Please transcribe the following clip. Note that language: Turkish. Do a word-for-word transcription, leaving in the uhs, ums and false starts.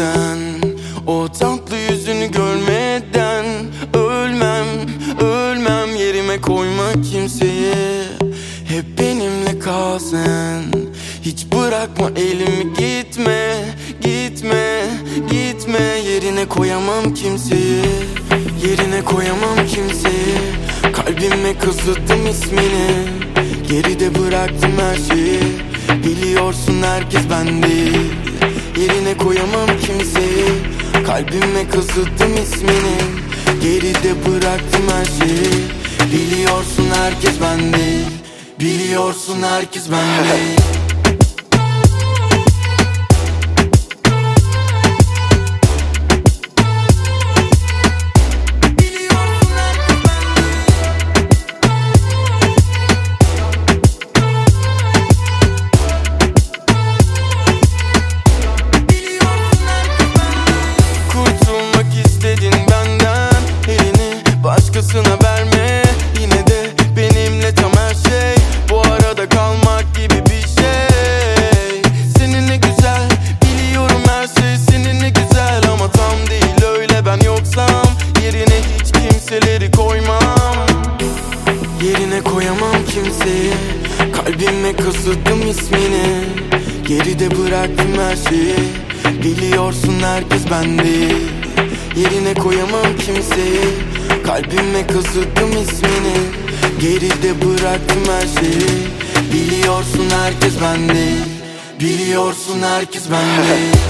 görmeden, o tatlı yüzünü görmeden ölmem, ölmem. Yerime koyma kimseyi, hep benimle kal sen. Hiç bırakma elimi, gitme, gitme, gitme. Yerine koyamam kimseyi, yerine koyamam kimseyi. Kalbime kazıdım ismini, geride bıraktım her şeyi. Biliyorsun herkes ben değil, yerine koyamam kimseyi. Kalbime kazıdım ismini, geride bıraktım her şeyi. Biliyorsun herkes ben değil, biliyorsun herkes ben değil. Başkasına verme, yine de benimle tam her şey. Bu arada kalmak gibi bir şey. Seninle güzel, biliyorum her şey seninle güzel. Ama tam değil öyle, ben yoksam yerine hiç kimseleri koymam. Yerine koyamam kimseyi, kalbime kazıdım ismini. Geride bıraktım her şeyi, biliyorsun herkes ben değil. Yerine koyamam kimseyi, kalbime kazıdım ismini. Geride bıraktım her şeyi. Biliyorsun herkes ben değil, biliyorsun herkes ben değil.